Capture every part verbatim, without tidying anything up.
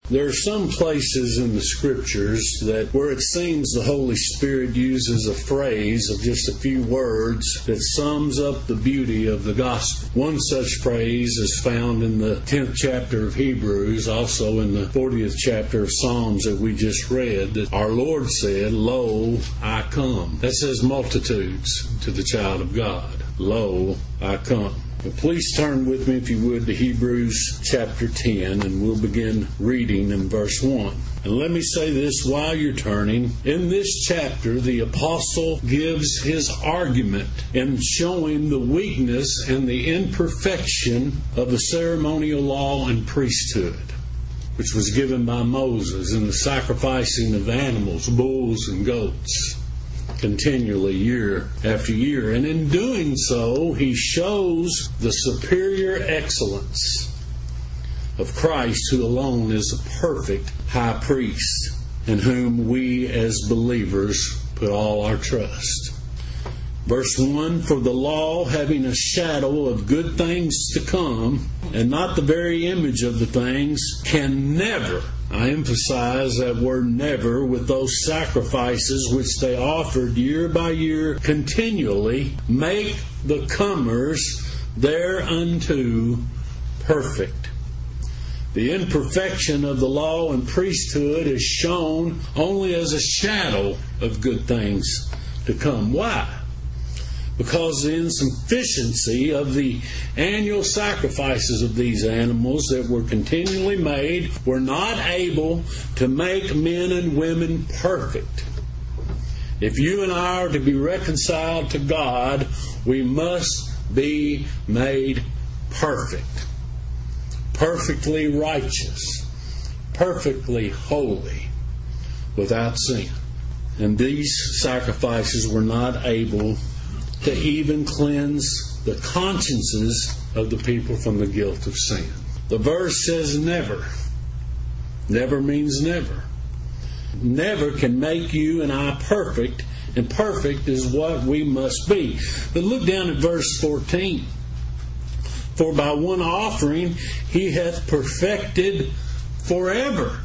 There are some places in the Scriptures that where it seems the Holy Spirit uses a phrase of just a few words that sums up the beauty of the gospel. One such phrase is found in the tenth chapter of Hebrews, also in the fortieth chapter of Psalms that we just read, that our Lord said, "Lo, I come." That says multitudes to the child of God. Lo, I come. Please turn with me, if you would, to Hebrews chapter ten, and we'll begin reading in verse one. And let me say this while you're turning. In this chapter, the apostle gives his argument in showing the weakness and the imperfection of the ceremonial law and priesthood, which was given by Moses in the sacrificing of animals, bulls and goats, continually year after year. And in doing so, he shows the superior excellence of Christ, who alone is a perfect high priest, in whom we as believers put all our trust. Verse one, "For the law, having a shadow of good things to come, and not the very image of the things, can never," I emphasize that word never, "with those sacrifices which they offered year by year continually, make the comers thereunto perfect." The imperfection of the law and priesthood is shown only as a shadow of good things to come. Why? Because the insufficiency of the annual sacrifices of these animals that were continually made were not able to make men and women perfect. If you and I are to be reconciled to God, we must be made perfect. Perfectly righteous. Perfectly holy. Without sin. And these sacrifices were not able to even cleanse the consciences of the people from the guilt of sin. The verse says never. Never means never. Never can make you and I perfect, and perfect is what we must be. But look down at verse fourteen. "For by one offering he hath perfected forever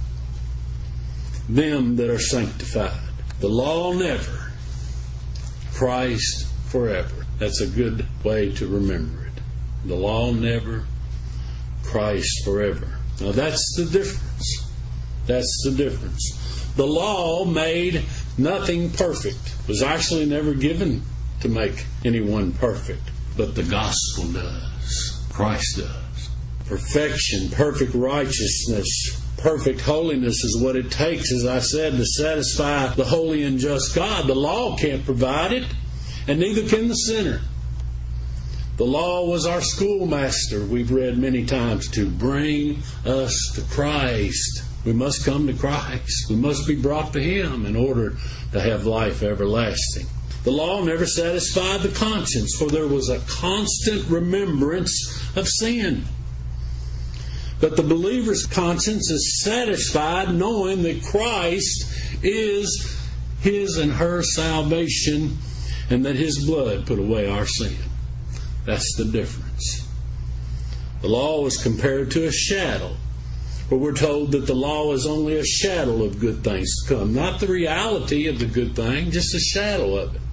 them that are sanctified." The law never. Christ forever. That's a good way to remember it. The law never, Christ forever. Now that's the difference. That's the difference. The law made nothing perfect. It was actually never given to make anyone perfect. But the gospel does. Christ does. Perfection, perfect righteousness, perfect holiness is what it takes, as I said, to satisfy the holy and just God. The law can't provide it, and neither can the sinner. The law was our schoolmaster, we've read many times, to bring us to Christ. We must come to Christ. We must be brought to Him in order to have life everlasting. The law never satisfied the conscience, for there was a constant remembrance of sin. But the believer's conscience is satisfied knowing that Christ is his and her salvation, and that His blood put away our sin. That's the difference. The law is compared to a shadow, where we're told that the law is only a shadow of good things to come. Not the reality of the good thing, just a shadow of it.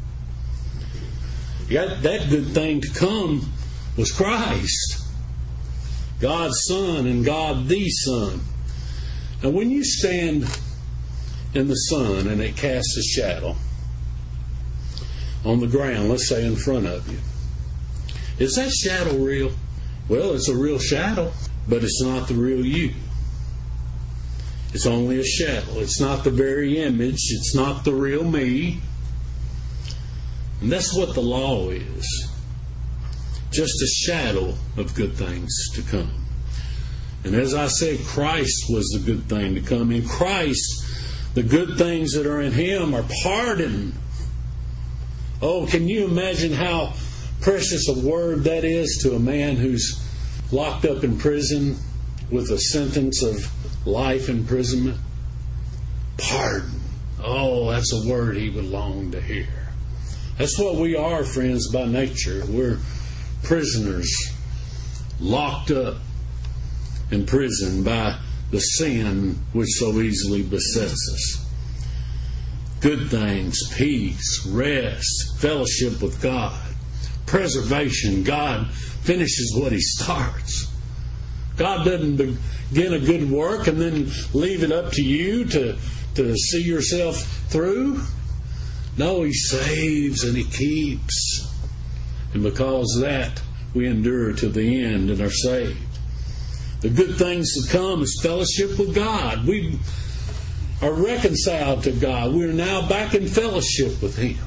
That good thing to come was Christ. God's Son and God the Son. Now when you stand in the sun and it casts a shadow on the ground, let's say in front of you, is that shadow real? Well, it's a real shadow, but it's not the real you. It's only a shadow. It's not the very image. It's not the real me. And that's what the law is. Just a shadow of good things to come. And as I said, Christ was the good thing to come. In Christ, the good things that are in Him are pardon. Oh, can you imagine how precious a word that is to a man who's locked up in prison with a sentence of life imprisonment? Pardon. Oh, that's a word he would long to hear. That's what we are, friends, by nature. We're prisoners, locked up in prison by the sin which so easily besets us. Good things, peace, rest, fellowship with God, preservation. God finishes what He starts. God doesn't begin a good work and then leave it up to you to, to see yourself through. No, He saves and He keeps. And because of that, we endure to the end and are saved. The good things to come is fellowship with God. We are reconciled to God. We are now back in fellowship with Him.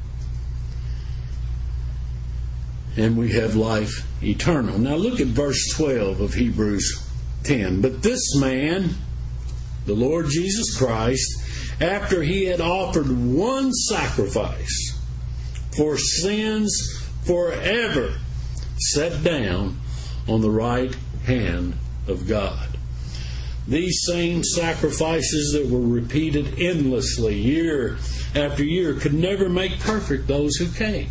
And we have life eternal. Now look at verse twelve of Hebrews ten. But this man, the Lord Jesus Christ, after He had offered one sacrifice for sins forever, sat down on the right hand of God. These same sacrifices that were repeated endlessly year after year could never make perfect those who came.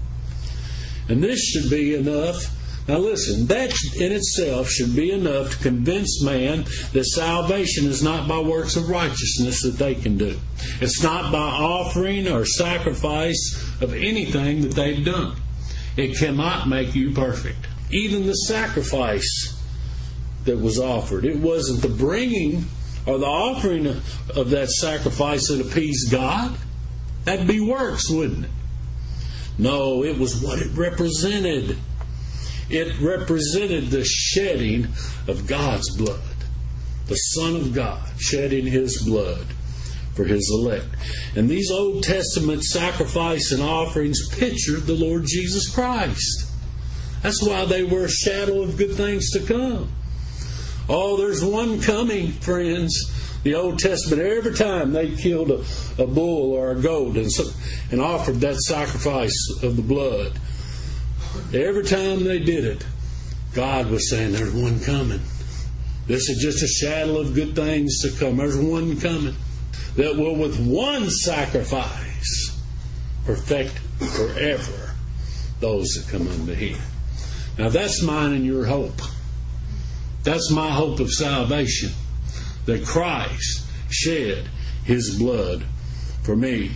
And this should be enough. Now listen, that in itself should be enough to convince man that salvation is not by works of righteousness that they can do. It's not by offering or sacrifice of anything that they've done. It cannot make you perfect. Even the sacrifice that was offered, it wasn't the bringing or the offering of that sacrifice that appeased God. That'd be works, wouldn't it? No, it was what it represented. It represented the shedding of God's blood. The Son of God shedding His blood for His elect. And these Old Testament sacrifice and offerings pictured the Lord Jesus Christ. That's why they were a shadow of good things to come. Oh, there's one coming, friends. The Old Testament, every time they killed a, a bull or a goat and, so, and offered that sacrifice of the blood, every time they did it, God was saying, there's one coming. This is just a shadow of good things to come. There's one coming that will with one sacrifice perfect forever those that come unto Him. Now that's mine and your hope. That's my hope of salvation. That Christ shed His blood for me.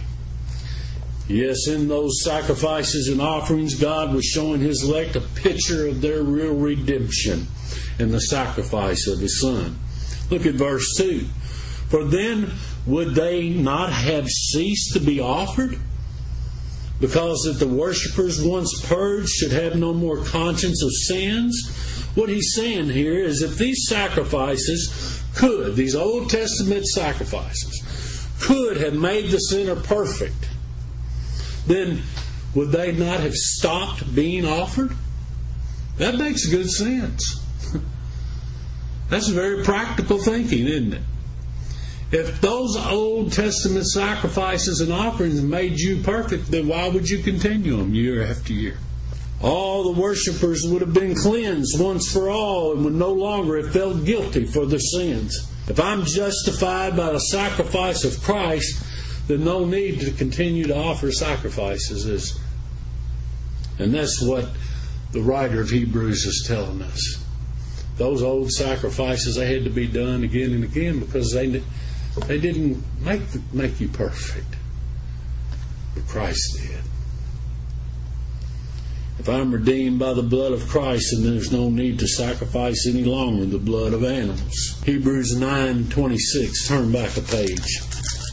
Yes, in those sacrifices and offerings, God was showing His elect a picture of their real redemption in the sacrifice of His Son. Look at verse two. For then would they not have ceased to be offered? Because that the worshippers once purged should have no more conscience of sins? What he's saying here is if these sacrifices could, these Old Testament sacrifices, could have made the sinner perfect, then would they not have stopped being offered? That makes good sense. That's very practical thinking, isn't it? If those Old Testament sacrifices and offerings made you perfect, then why would you continue them year after year? All the worshippers would have been cleansed once for all and would no longer have felt guilty for their sins. If I'm justified by the sacrifice of Christ, then no need to continue to offer sacrifices. Is. And that's what the writer of Hebrews is telling us. Those old sacrifices, they had to be done again and again because they they didn't make make you perfect. But Christ did. If I'm redeemed by the blood of Christ, then there's no need to sacrifice any longer the blood of animals. Hebrews nine twenty-six. Turn back a page.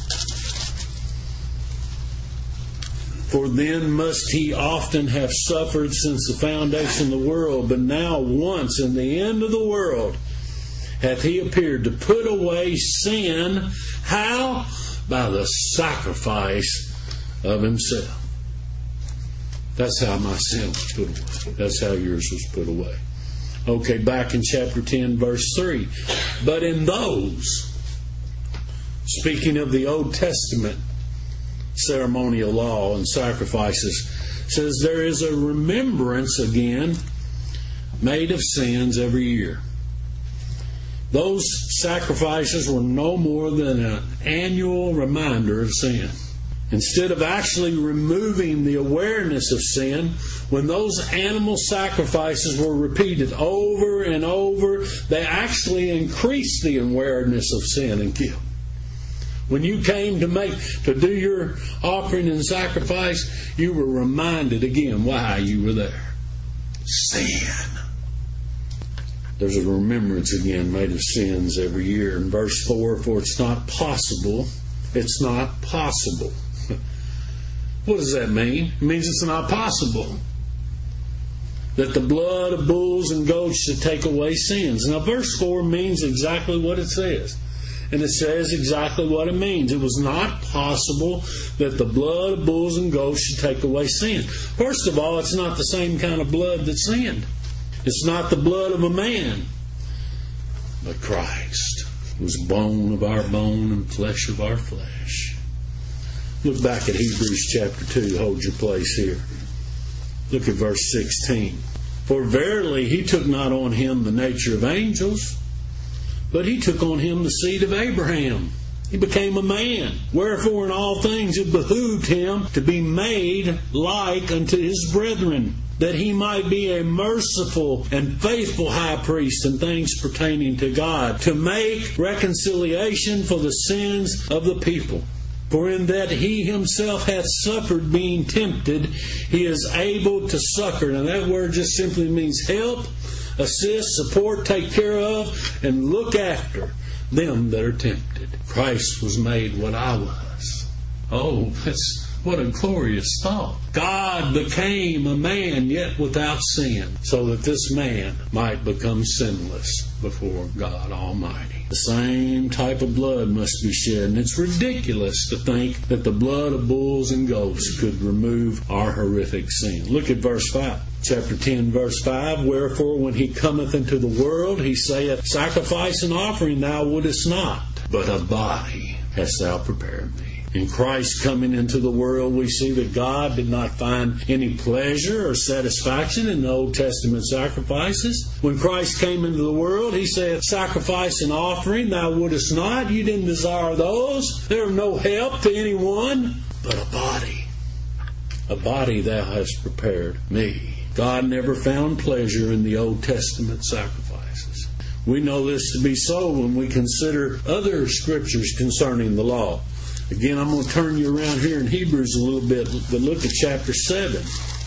For then must He often have suffered since the foundation of the world, but now once in the end of the world hath He appeared to put away sin. How? By the sacrifice of Himself. That's how my sin was put away. That's how yours was put away. Okay, back in chapter ten, verse three. But in those, speaking of the Old Testament ceremonial law and sacrifices, says there is a remembrance again made of sins every year. Those sacrifices were no more than an annual reminder of sin. Instead of actually removing the awareness of sin, when those animal sacrifices were repeated over and over, they actually increased the awareness of sin and guilt. When you came to make to do your offering and sacrifice, you were reminded again why you were there. Sin. There's a remembrance again made of sins every year. In verse four, for it's not possible, it's not possible. What does that mean? It means it's not possible that the blood of bulls and goats should take away sins. Now verse four means exactly what it says. And it says exactly what it means. It was not possible that the blood of bulls and goats should take away sin. First of all, it's not the same kind of blood that sinned. It's not the blood of a man, but Christ, who's bone of our bone and flesh of our flesh. Look back at Hebrews chapter two. Hold your place here. Look at verse sixteen. For verily he took not on him the nature of angels, but he took on him the seed of Abraham. He became a man. Wherefore in all things it behooved him to be made like unto his brethren, that he might be a merciful and faithful high priest in things pertaining to God, to make reconciliation for the sins of the people. For in that he himself hath suffered being tempted, he is able to succor. Now that word just simply means help, assist, support, take care of, and look after them that are tempted. Christ was made what I was. Oh, that's what a glorious thought. God became a man yet without sin, so that this man might become sinless before God Almighty. The same type of blood must be shed, and it's ridiculous to think that the blood of bulls and goats could remove our horrific sin. Look at verse five. Chapter ten, verse five. Wherefore, when he cometh into the world, he saith, Sacrifice and offering thou wouldest not, but a body hast thou prepared me. In Christ coming into the world, we see that God did not find any pleasure or satisfaction in the Old Testament sacrifices. When Christ came into the world, He said, Sacrifice and offering thou wouldest not. You didn't desire those. They're no help to anyone, but a body. A body thou hast prepared me. God never found pleasure in the Old Testament sacrifices. We know this to be so when we consider other scriptures concerning the law. Again, I'm going to turn you around here in Hebrews a little bit, but look at chapter seven,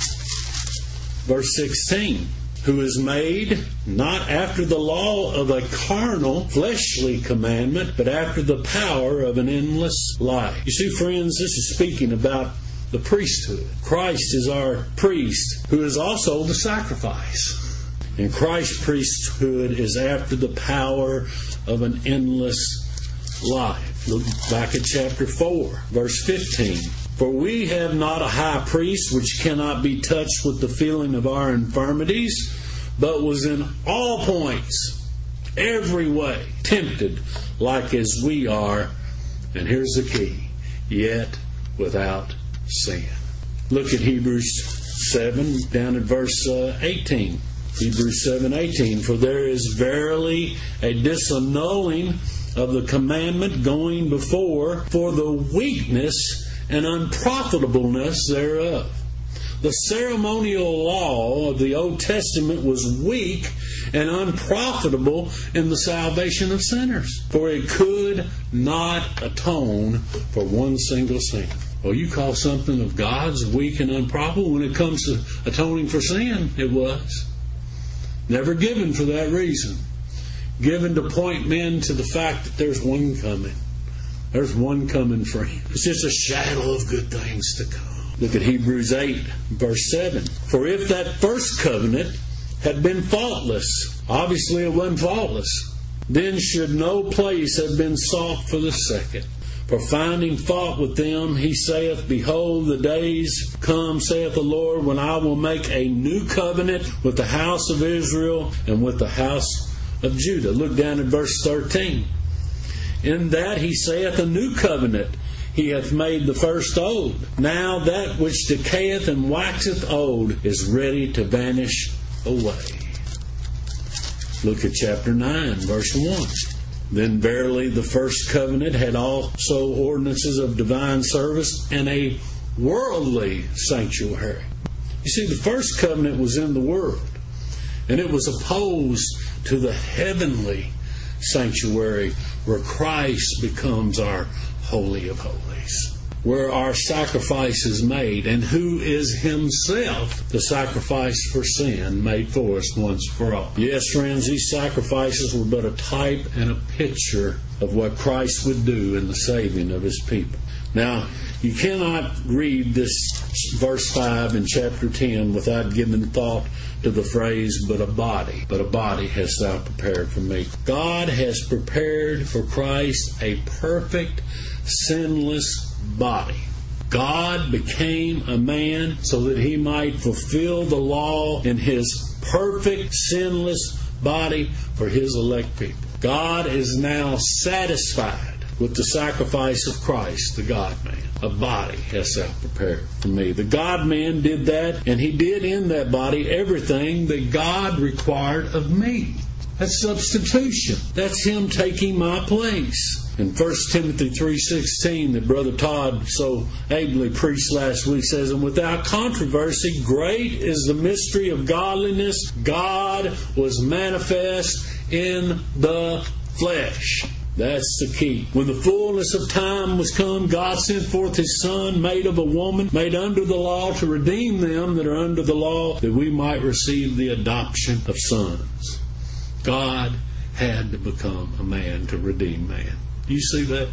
verse sixteen. Who is made not after the law of a carnal, fleshly commandment, but after the power of an endless life. You see, friends, this is speaking about the priesthood. Christ is our priest, who is also the sacrifice. And Christ's priesthood is after the power of an endless life. Look back at chapter four, verse fifteen. For we have not a high priest which cannot be touched with the feeling of our infirmities, but was in all points, every way, tempted like as we are. And here's the key, yet without sin. Look at Hebrews seven, down at verse uh, eighteen. Hebrews seven eighteen. For there is verily a disannulling of the commandment going before, for the weakness and unprofitableness thereof. The ceremonial law of the Old Testament was weak and unprofitable in the salvation of sinners, for it could not atone for one single sin. Well, you call something of God's weak and unprofitable? When it comes to atoning for sin, it was. Never given for that reason. Given to point men to the fact that there's one coming. There's one coming for him. It's just a shadow of good things to come. Look at Hebrews eight, verse seven. For if that first covenant had been faultless, obviously it wasn't faultless, then should no place have been sought for the second. For finding fault with them, he saith, Behold, the days come, saith the Lord, when I will make a new covenant with the house of Israel and with the house of Judah. Look down at verse thirteen. In that he saith, A new covenant he hath made the first old. Now that which decayeth and waxeth old is ready to vanish away. Look at chapter nine, verse one. Then verily the first covenant had also ordinances of divine service and a worldly sanctuary. You see, the first covenant was in the world, and it was opposed to the heavenly sanctuary where Christ becomes our Holy of Holies, where our sacrifice is made, and who is Himself the sacrifice for sin made for us once for all. Yes, friends, these sacrifices were but a type and a picture of what Christ would do in the saving of His people. Now, you cannot read this verse five in chapter ten without giving thought to the phrase, but a body, but a body hast thou prepared for me. God has prepared for Christ a perfect, sinless body. God became a man so that He might fulfill the law in His perfect, sinless body for His elect people. God is now satisfied with the sacrifice of Christ, the God-man. A body hast thou prepared for me. The God-man did that, and He did in that body everything that God required of me. That's substitution. That's Him taking my place. In First Timothy three sixteen, that Brother Todd so ably preached last week, says, and without controversy, great is the mystery of godliness. God was manifest in the flesh. That's the key. When the fullness of time was come, God sent forth His Son, made of a woman, made under the law, to redeem them that are under the law, that we might receive the adoption of sons. God had to become a man to redeem man. Do you see that?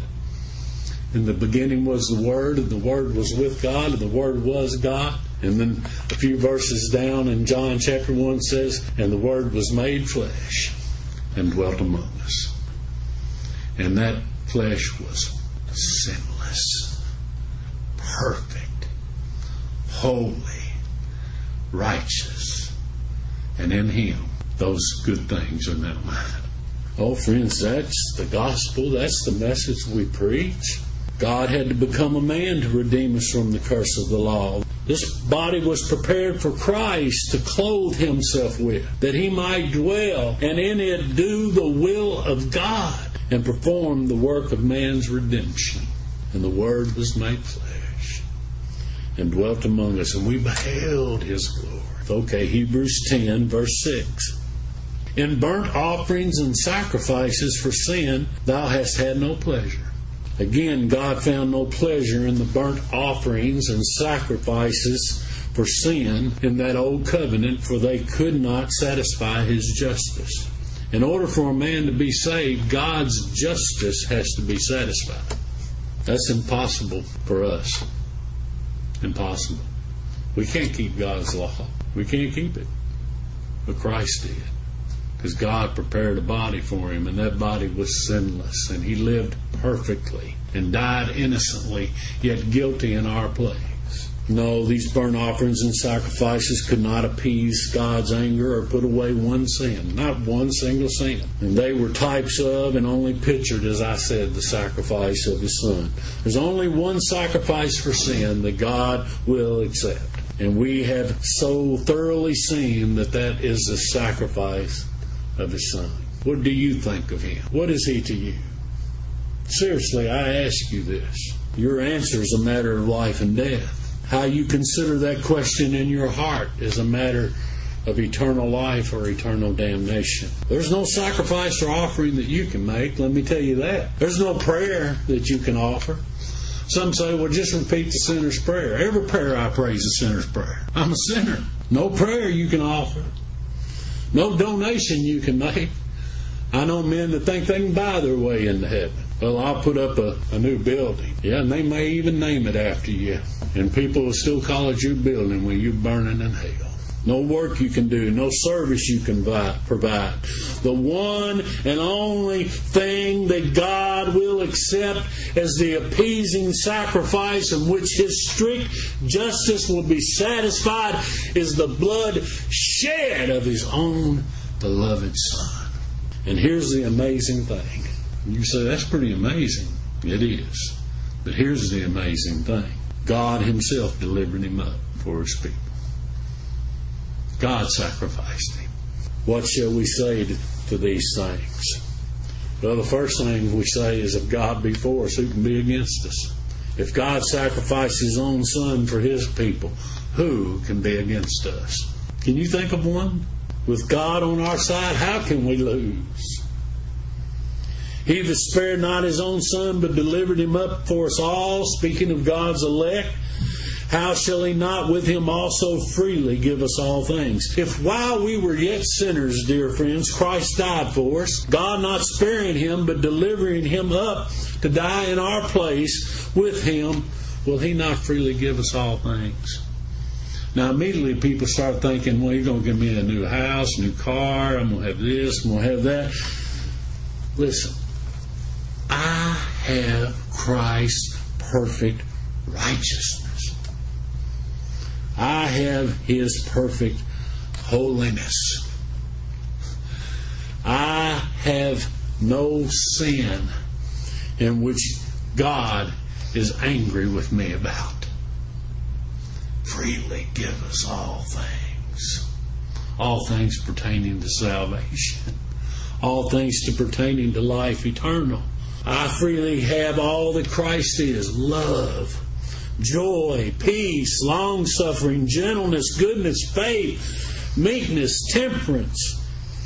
In the beginning was the Word, and the Word was with God, and the Word was God. And then a few verses down in John chapter one says, and the Word was made flesh and dwelt among us. And that flesh was sinless, perfect, holy, righteous. And in Him, those good things are now mine. Oh, friends, that's the gospel. That's the message we preach. God had to become a man to redeem us from the curse of the law. This body was prepared for Christ to clothe Himself with, that He might dwell and in it do the will of God and perform the work of man's redemption. And the Word was made flesh and dwelt among us, and we beheld His glory. Okay, Hebrews ten, verse six. In burnt offerings and sacrifices for sin, thou hast had no pleasure. Again, God found no pleasure in the burnt offerings and sacrifices for sin in that old covenant, for they could not satisfy His justice. In order for a man to be saved, God's justice has to be satisfied. That's impossible for us. Impossible. We can't keep God's law. We can't keep it. But Christ did. Because God prepared a body for Him, and that body was sinless, and He lived perfectly and died innocently, yet guilty in our place. No, these burnt offerings and sacrifices could not appease God's anger or put away one sin, not one single sin. And they were types of and only pictured, as I said, the sacrifice of His Son. There's only one sacrifice for sin that God will accept. And we have so thoroughly seen that that is the sacrifice of His Son. What do you think of Him? What is He to you? Seriously, I ask you this. Your answer is a matter of life and death. How you consider that question in your heart is a matter of eternal life or eternal damnation. There's no sacrifice or offering that you can make, let me tell you that. There's no prayer that you can offer. Some say, well, just repeat the sinner's prayer. Every prayer I pray is a sinner's prayer. I'm a sinner. No prayer you can offer. No donation you can make. I know men that think they can buy their way into heaven. Well, I'll put up a, a new building. Yeah, and they may even name it after you. And people will still call it your building when you're burning in hell. No work you can do. No service you can provide. The one and only thing that God will accept as the appeasing sacrifice in which His strict justice will be satisfied is the blood shed of His own beloved Son. And here's the amazing thing. You say, that's pretty amazing. It is. But here's the amazing thing. God Himself delivered Him up for His people. God sacrificed Him. What shall we say to, to these things? Well, the first thing we say is, if God be for us, who can be against us? If God sacrificed His own Son for His people, who can be against us? Can you think of one? With God on our side, how can we lose? He that spared not His own Son, but delivered Him up for us all, speaking of God's elect, how shall He not with Him also freely give us all things? If while we were yet sinners, dear friends, Christ died for us, God not sparing Him, but delivering Him up to die in our place with Him, will He not freely give us all things? Now immediately people start thinking, well, He's going to give me a new house, new car, I'm going to have this, I'm going to have that. Listen, I have Christ's perfect righteousness. I have His perfect holiness. I have no sin in which God is angry with me about. Freely give us all things. All things pertaining to salvation. All things to pertaining to life eternal. I freely have all that Christ is. Love, joy, peace, long-suffering, gentleness, goodness, faith, meekness, temperance.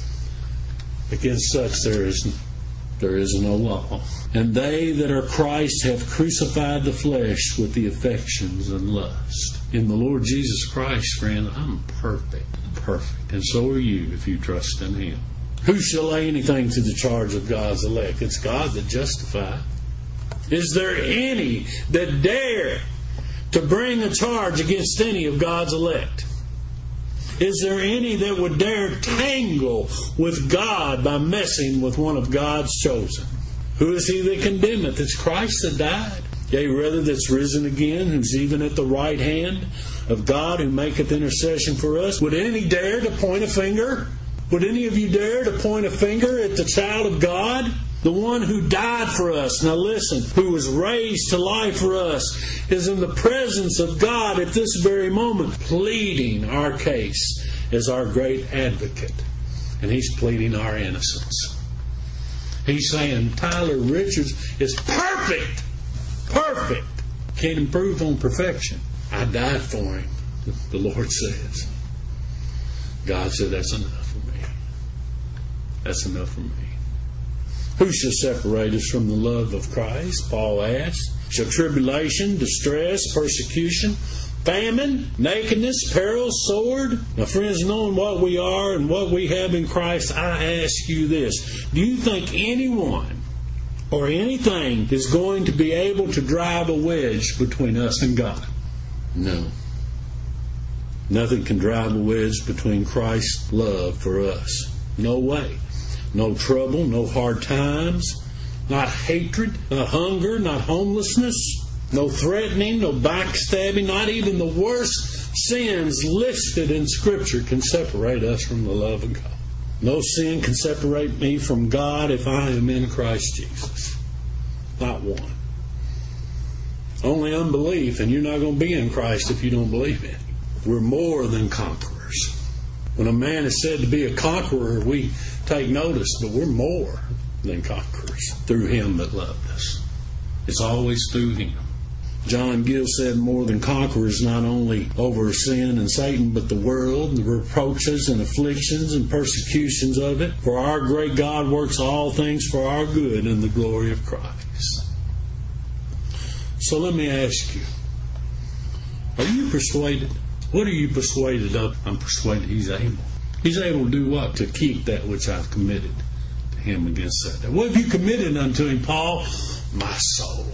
Against such there is, there is no law. And they that are Christ have crucified the flesh with the affections and lust. In the Lord Jesus Christ, friend, I'm perfect. Perfect. And so are you if you trust in Him. Who shall lay anything to the charge of God's elect? It's God that justifies. Is there any that dare to bring a charge against any of God's elect? Is there any that would dare tangle with God by messing with one of God's chosen? Who is He that condemneth? It's Christ that died. Yea, rather that's risen again, who's even at the right hand of God, who maketh intercession for us. Would any dare to point a finger? Would any of you dare to point a finger at the child of God? The one who died for us, now listen, who was raised to life for us, is in the presence of God at this very moment, pleading our case as our great advocate. And He's pleading our innocence. He's saying Tyler Richards is perfect. Perfect. Can't improve on perfection. I died for him, the Lord says. God said, that's enough for me. That's enough for me. Who shall separate us from the love of Christ? Paul asks. Shall tribulation, distress, persecution, famine, nakedness, peril, sword? Now, friends, knowing what we are and what we have in Christ, I ask you this. Do you think anyone or anything is going to be able to drive a wedge between us and God? No. Nothing can drive a wedge between Christ's love for us. No way. No trouble, no hard times, not hatred, not hunger, not homelessness, no threatening, no backstabbing, not even the worst sins listed in Scripture can separate us from the love of God. No sin can separate me from God if I am in Christ Jesus. Not one. Only unbelief, and you're not going to be in Christ if you don't believe in Him. We're more than conquerors. When a man is said to be a conqueror, we take notice, but we're more than conquerors through Him that loved us. It's always through Him. John Gill said more than conquerors not only over sin and Satan, but the world, the reproaches and afflictions and persecutions of it. For our great God works all things for our good in the glory of Christ. So let me ask you, are you persuaded? What are you persuaded of? I'm persuaded He's able. He's able to do what? To keep that which I've committed to Him against that. What have you committed unto Him, Paul? My soul.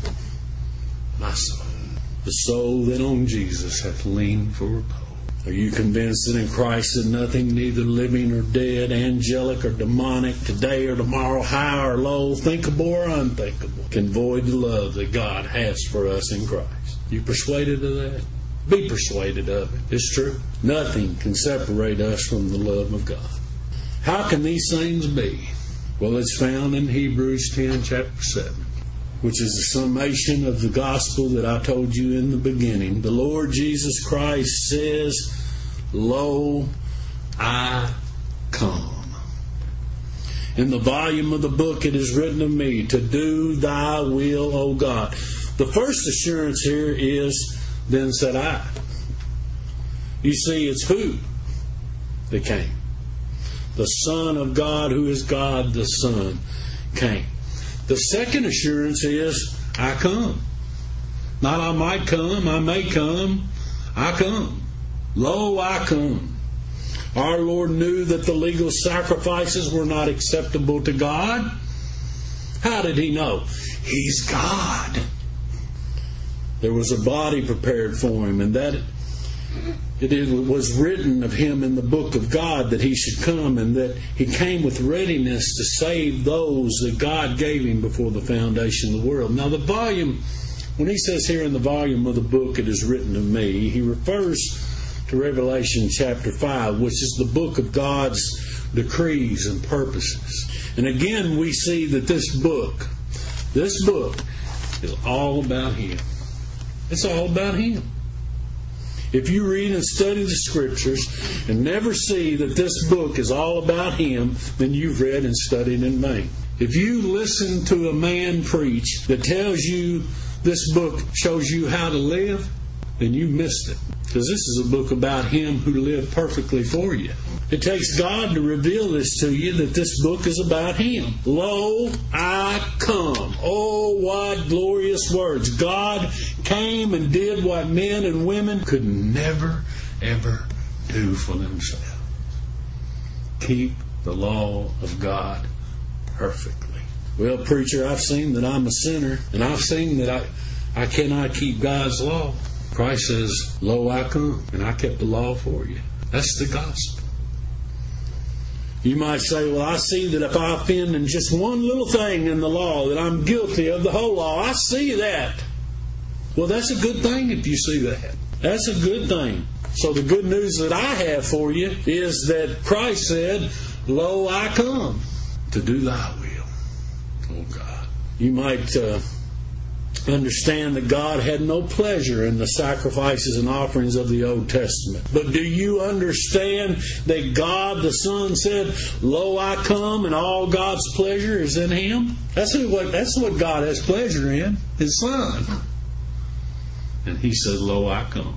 My soul. The soul that on Jesus hath leaned for repose. Are you convinced that in Christ that nothing, neither living or dead, angelic or demonic, today or tomorrow, high or low, thinkable or unthinkable, can void the love that God has for us in Christ? You persuaded of that? Be persuaded of it. It's true. Nothing can separate us from the love of God. How can these things be? Well, it's found in Hebrews ten, chapter seven, which is the summation of the gospel that I told you in the beginning. The Lord Jesus Christ says, Lo, I come. In the volume of the book it is written of me, to do thy will, O God. The first assurance here is, then said I. You see, it's who that came? The Son of God, who is God the Son, came. The second assurance is, I come. Not I might come, I may come, I come. Lo, I come. Our Lord knew that the legal sacrifices were not acceptable to God. How did He know? He's God. There was a body prepared for Him, and that it was written of Him in the book of God that He should come, and that He came with readiness to save those that God gave Him before the foundation of the world. Now the volume, when He says here in the volume of the book it is written of me, He refers to Revelation chapter five, which is the book of God's decrees and purposes. And again we see that this book, this book is all about Him. It's all about Him. If you read and study the Scriptures and never see that this book is all about Him, then you've read and studied in vain. If you listen to a man preach that tells you this book shows you how to live, then you missed it. Because this is a book about Him who lived perfectly for you. It takes God to reveal this to you, that this book is about Him. Lo, I come. Oh, what glorious words. God came and did what men and women could never, ever do for themselves. Keep the law of God perfectly. Well, preacher, I've seen that I'm a sinner, and I've seen that I, I cannot keep God's law. Christ says, lo, I come, and I kept the law for you. That's the gospel. You might say, well, I see that if I offend in just one little thing in the law, that I'm guilty of the whole law. I see that. Well, that's a good thing if you see that. That's a good thing. So the good news that I have for you is that Christ said, lo, I come to do thy will, oh God. You might uh, understand that God had no pleasure in the sacrifices and offerings of the Old Testament. But do you understand that God the Son said, lo, I come, and all God's pleasure is in Him? That's what, that's what God has pleasure in, His Son. And He said, lo, I come.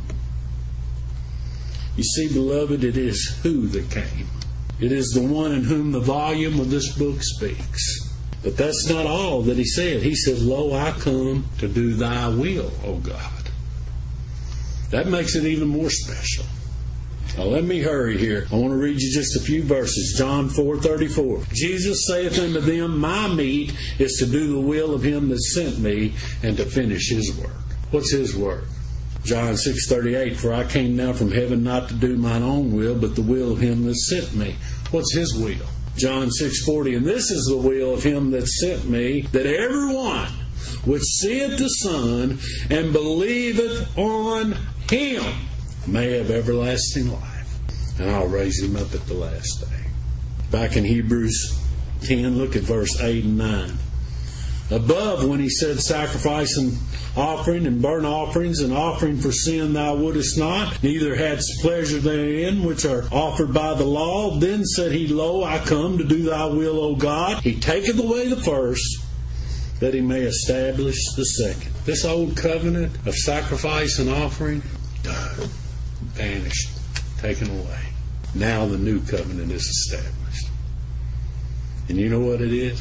You see, beloved, it is who that came. It is the one in whom the volume of this book speaks. But that's not all that He said. He said, lo, I come to do thy will, O God. That makes it even more special. Now let me hurry here. I want to read you just a few verses. John four thirty-four. Jesus saith unto them, my meat is to do the will of Him that sent me, and to finish His work. What's His work? John six thirty-eight. For I came now from heaven not to do mine own will, but the will of Him that sent me. What's His will? John six forty. And this is the will of Him that sent me, that every one which seeth the Son and believeth on Him may have everlasting life, and I'll raise him up at the last day. Back in Hebrews ten, look at verse eight and nine. Above, when he said sacrifice and offering and burnt offerings and offering for sin thou wouldest not, neither hadst pleasure therein, which are offered by the law, then said he, lo, I come to do thy will, O God. He taketh away the first, that he may establish the second. This old covenant of sacrifice and offering, done, vanished, taken away. Now the new covenant is established. And you know what it is?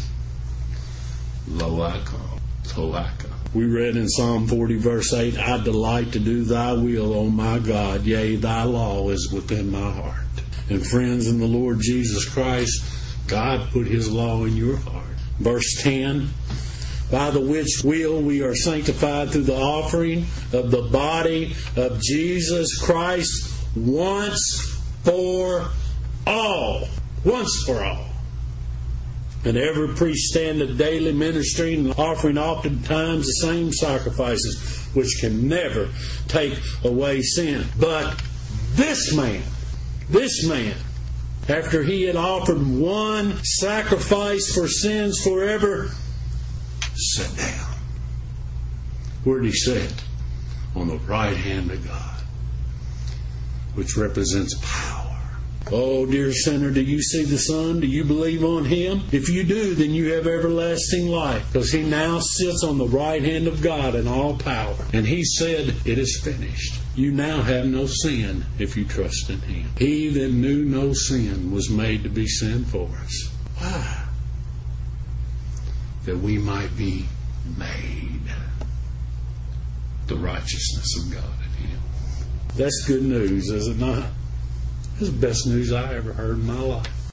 Lo, I come. Lo, I come. We read in Psalm forty, verse eight, I delight to do thy will, O my God. Yea, thy law is within my heart. And friends, in the Lord Jesus Christ, God put His law in your heart. Verse ten, by the which will we are sanctified through the offering of the body of Jesus Christ once for all. Once for all. And every priest standeth daily ministering and offering oftentimes the same sacrifices, which can never take away sin. But this man, this man, after he had offered one sacrifice for sins forever, sat down. Where did he sit? On the right hand of God, which represents power. Oh, dear sinner, do you see the Son? Do you believe on Him? If you do, then you have everlasting life, because He now sits on the right hand of God in all power. And He said, it is finished. You now have no sin if you trust in Him. He that knew no sin was made to be sin for us. Why? That we might be made the righteousness of God in Him. That's good news, is it not? That's the best news I ever heard in my life.